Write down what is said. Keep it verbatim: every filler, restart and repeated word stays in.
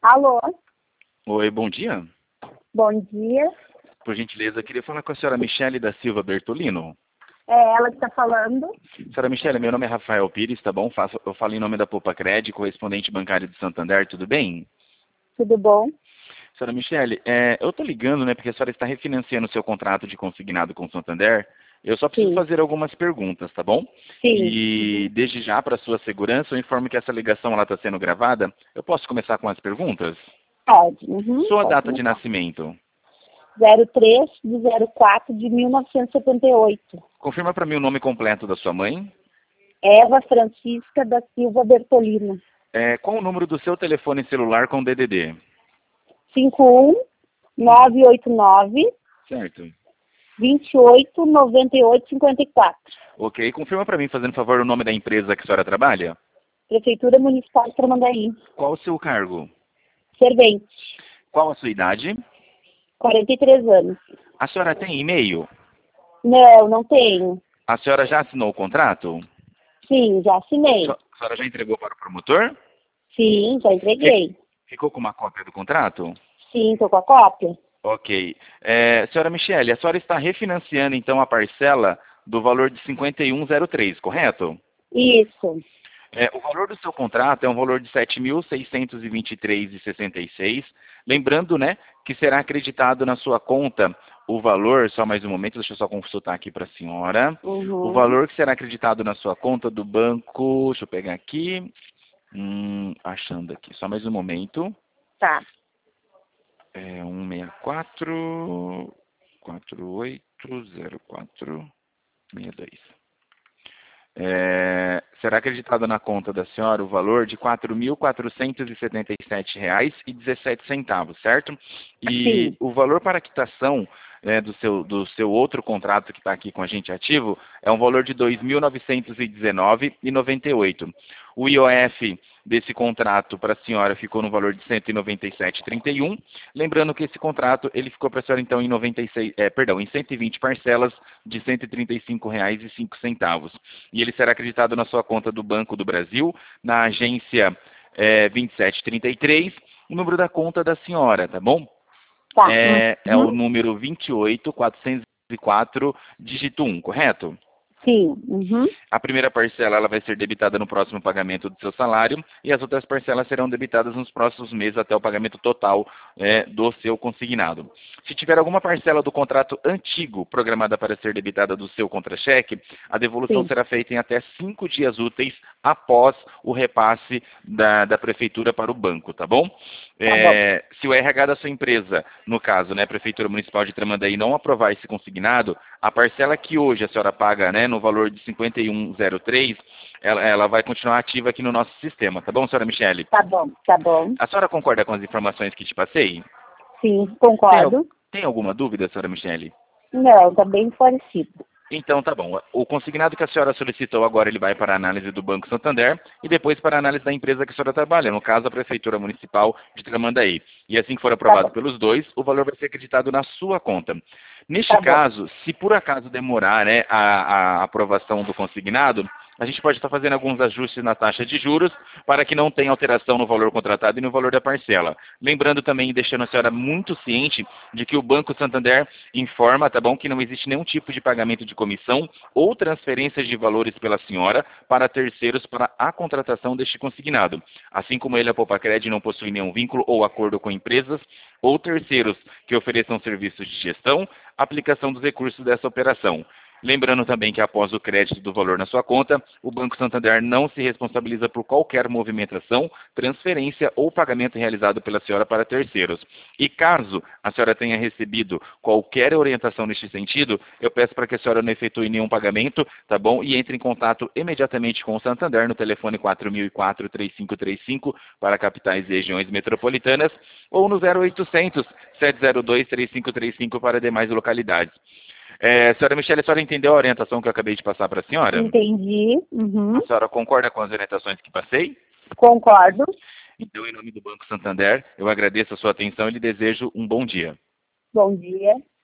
Alô, Oi, bom dia. bom dia. Por gentileza, queria falar com a senhora Michele da Silva Bertolino. É ela que está falando. Senhora Michele, meu nome é Rafael Pires, tá bom? Faço, eu falo em nome da Poupa Cred, correspondente bancário de Santander, tudo bem? Tudo bom? Senhora Michele, é, eu tô ligando, né, porque a senhora está refinanciando o seu contrato de consignado com o Santander. Eu só preciso Sim, fazer algumas perguntas, tá bom? sim. E Uhum. desde já, para sua segurança, eu informo que essa ligação está sendo gravada. Eu posso começar com as perguntas? Pode. Uhum. Sua Pode data de começar. nascimento. zero três de zero quatro de mil novecentos e setenta e oito. Confirma para mim o nome completo da sua mãe. Eva Francisca da Silva Bertolino. É, qual o número do seu telefone celular com D D D? cinco um nove oito nove Certo. dois oito nove oito cinco quatro. Ok. Confirma para mim, fazendo favor, o nome da empresa que a senhora trabalha. Prefeitura Municipal de Tramandaí. Qual o seu cargo? Servente. Qual a sua idade? quarenta e três anos. A senhora tem e-mail? Não, não tenho. A senhora já assinou o contrato? Sim, já assinei. A senhora já entregou para o promotor? Sim, já Fi- entreguei. Ficou com uma cópia do contrato? Sim, tô com a cópia. Ok. É, senhora Michele, a senhora está refinanciando então a parcela do valor de cinquenta e um zero três, correto? Isso. É, o valor do seu contrato é um valor de sete mil seiscentos e vinte e três reais e sessenta e seis. Lembrando, né, que será acreditado na sua conta o valor, só mais um momento, deixa eu só consultar aqui para a senhora. O Uhum. valor que será acreditado na sua conta do banco, deixa eu pegar aqui, hum, achando aqui, só mais um momento. Tá. É um seis quatro quatro oito zero quatro seis dois. É, será acreditado na conta da senhora o valor de quatro mil quatrocentos e setenta e sete reais e dezessete centavos, certo? E Sim. o valor para quitação, né, do seu, do seu outro contrato que está aqui com a gente ativo é um valor de dois mil novecentos e dezenove reais e noventa e oito. O I O F desse contrato para a senhora ficou no valor de cento e noventa e sete reais e trinta e um. Lembrando que esse contrato ele ficou para a senhora então em noventa e seis, é, perdão, em cento e vinte parcelas de cento e trinta e cinco reais e cinco centavos. E ele será acreditado na sua conta do Banco do Brasil, na agência é, vinte e sete trinta e três, o número da conta da senhora, tá bom? Tá. É, é o Uhum. número vinte e oito quatrocentos e quatro, dígito um, correto? Sim. Uhum. A primeira parcela ela vai ser debitada no próximo pagamento do seu salário e as outras parcelas serão debitadas nos próximos meses até o pagamento total é, do seu consignado. Se tiver alguma parcela do contrato antigo programada para ser debitada do seu contra-cheque, a devolução Sim. será feita em até cinco dias úteis após o repasse da, da prefeitura para o banco, tá bom? Tá bom. É, se o R H da sua empresa, no caso, né, Prefeitura Municipal de Tramandaí, não aprovar esse consignado, a parcela que hoje a senhora paga, né, no valor de cinquenta e um zero três, ela, ela vai continuar ativa aqui no nosso sistema, tá bom, senhora Michele? Tá bom. Tá bom. A senhora concorda com as informações que te passei? Sim, Tem, al- concordo. tem alguma dúvida, senhora Michele? Não, tá bem esclarecido. Então, tá bom. O consignado que a senhora solicitou agora, ele vai para a análise do Banco Santander e depois para a análise da empresa que a senhora trabalha, no caso, a Prefeitura Municipal de Tramandaí. E assim que for Tá aprovado bom. pelos dois, o valor vai ser acreditado na sua conta. Neste Tá bom. caso, se por acaso demorar, né, a, a aprovação do consignado, a gente pode estar fazendo alguns ajustes na taxa de juros para que não tenha alteração no valor contratado e no valor da parcela. Lembrando também, e deixando a senhora muito ciente de que o Banco Santander informa, tá bom, que não existe nenhum tipo de pagamento de comissão ou transferência de valores pela senhora para terceiros para a contratação deste consignado. Assim como ele, a Popacred, não possui nenhum vínculo ou acordo com empresas ou terceiros que ofereçam serviços de gestão, aplicação dos recursos dessa operação. Lembrando também que após o crédito do valor na sua conta, o Banco Santander não se responsabiliza por qualquer movimentação, transferência ou pagamento realizado pela senhora para terceiros. E caso a senhora tenha recebido qualquer orientação neste sentido, eu peço para que a senhora não efetue nenhum pagamento, tá bom? E entre em contato imediatamente com o Santander no telefone quatro mil e quatro, três cinco três cinco para capitais e regiões metropolitanas ou no zero oitocentos, sete zero dois, três cinco três cinco para demais localidades. É, senhora Michele, a senhora entendeu a orientação que eu acabei de passar para a senhora? Entendi. Uhum. A senhora concorda com as orientações que passei? Concordo. Então, em nome do Banco Santander, eu agradeço a sua atenção e lhe desejo um bom dia. Bom dia.